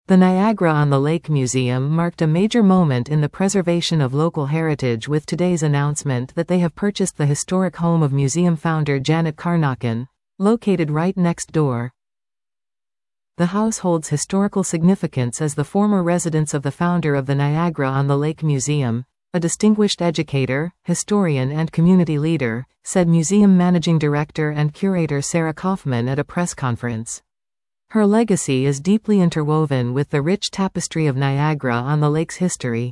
The Niagara-on-the-Lake Museum marked a major moment in the preservation of local heritage with today's announcement that they have purchased the historic home of museum founder Janet Carnochan, located right next door. The house holds historical significance as the former residence of the founder of the Niagara-on-the-Lake Museum, a distinguished educator, historian and community leader, said museum managing director and curator Sarah Kaufman at a press conference. Her legacy is deeply interwoven with the rich tapestry of Niagara-on-the-Lake's history.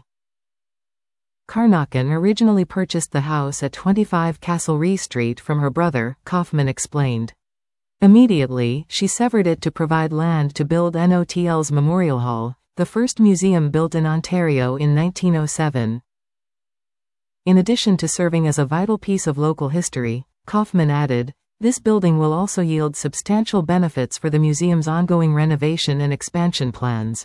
Carnochan originally purchased the house at 25 Castlereagh Street from her brother, Kaufman explained. Immediately, she severed it to provide land to build NOTL's Memorial Hall, the first museum built in Ontario in 1907. In addition to serving as a vital piece of local history, Kaufman added, this building will also yield substantial benefits for the museum's ongoing renovation and expansion plans.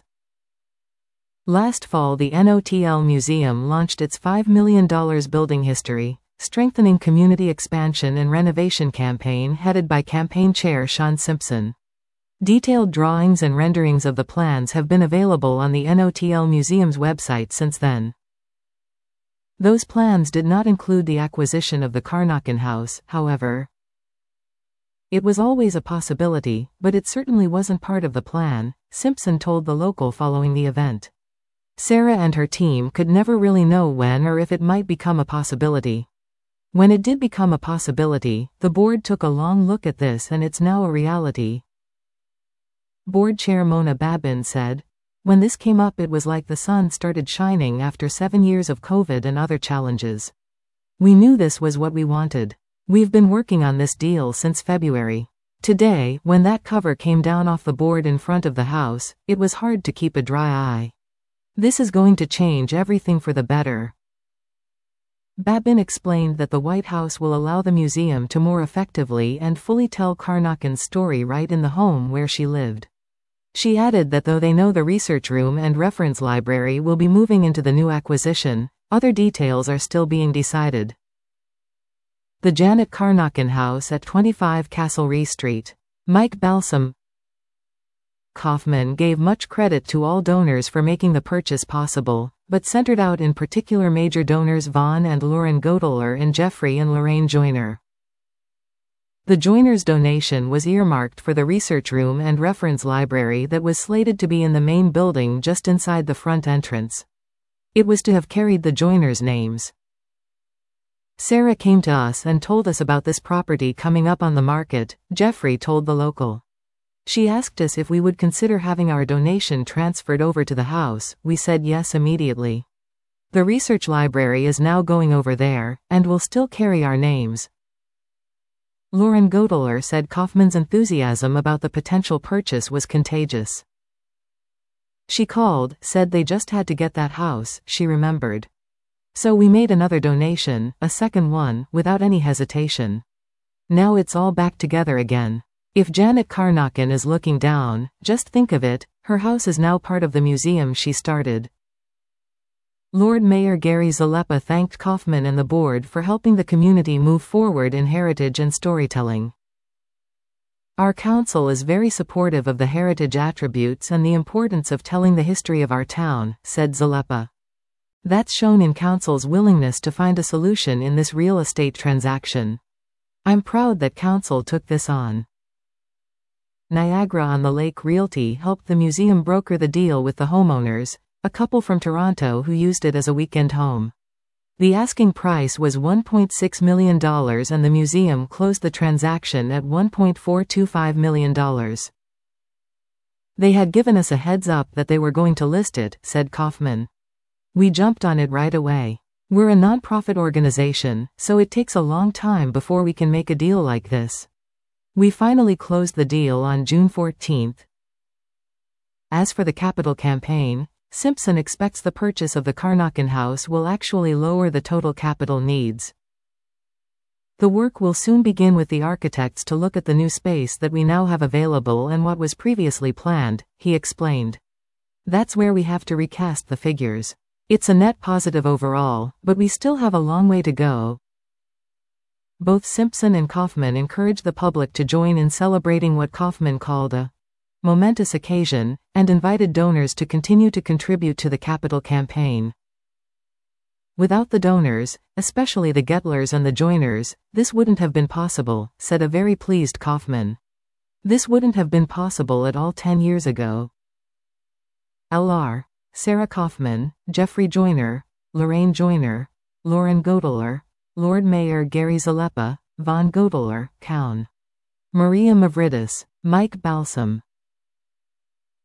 Last fall, the NOTL Museum launched its $5 million Building History, Strengthening Community Expansion and Renovation campaign headed by campaign chair Sean Simpson. Detailed drawings and renderings of the plans have been available on the NOTL Museum's website since then. Those plans did not include the acquisition of the Carnochan House, however. It was always a possibility, but it certainly wasn't part of the plan, Simpson told The Local following the event. Sarah and her team could never really know when or if it might become a possibility. When it did become a possibility, the board took a long look at this and it's now a reality. Board Chair Mona Babin said, when this came up it was like the sun started shining after 7 years of COVID and other challenges. We knew this was what we wanted. We've been working on this deal since February. Today, when that cover came down off the board in front of the house, it was hard to keep a dry eye. This is going to change everything for the better. Babin explained that the White House will allow the museum to more effectively and fully tell Carnochan's story right in the home where she lived. She added that though they know the research room and reference library will be moving into the new acquisition, other details are still being decided. The Janet Carnochan House at 25 Castlereagh Street. Mike Balsam. Kaufman gave much credit to all donors for making the purchase possible, but centered out in particular major donors Vaughn and Lauren Goetteler and Jeffrey and Lorraine Joyner. The Joyners' donation was earmarked for the research room and reference library that was slated to be in the main building just inside the front entrance. It was to have carried the Joyners' names. Sarah came to us and told us about this property coming up on the market, Jeffrey told The Local. She asked us if we would consider having our donation transferred over to the house. We said yes immediately. The research library is now going over there, and will still carry our names. Lauren Goetteler said Kaufman's enthusiasm about the potential purchase was contagious. She called, said they just had to get that house, she remembered. So we made another donation, a second one, without any hesitation. Now it's all back together again. If Janet Carnochan is looking down, just think of it, her house is now part of the museum she started. Lord Mayor Gary Zalepa thanked Kaufman and the board for helping the community move forward in heritage and storytelling. Our council is very supportive of the heritage attributes and the importance of telling the history of our town, said Zalepa. That's shown in council's willingness to find a solution in this real estate transaction. I'm proud that council took this on. Niagara-on-the-Lake Realty helped the museum broker the deal with the homeowners, a couple from Toronto who used it as a weekend home. The asking price was $1.6 million and the museum closed the transaction at $1.425 million. They had given us a heads up that they were going to list it, said Kaufman. We jumped on it right away. We're a nonprofit organization, so it takes a long time before we can make a deal like this. We finally closed the deal on June 14th. As for the capital campaign, Simpson expects the purchase of the Carnochan House will actually lower the total capital needs. The work will soon begin with the architects to look at the new space that we now have available and what was previously planned, he explained. That's where we have to recast the figures. It's a net positive overall, but we still have a long way to go. Both Simpson and Kaufman encouraged the public to join in celebrating what Kaufman called a momentous occasion, and invited donors to continue to contribute to the capital campaign. Without the donors, especially the Gettlers and the Joiners, this wouldn't have been possible, said a very pleased Kaufman. This wouldn't have been possible at all 10 years ago. Lr. Sarah Kaufman, Jeffrey Joyner, Lorraine Joyner, Lauren Goedler, Lord Mayor Gary Zalepa, Von Goedler, Cown. Maria Mavridis, Mike Balsam.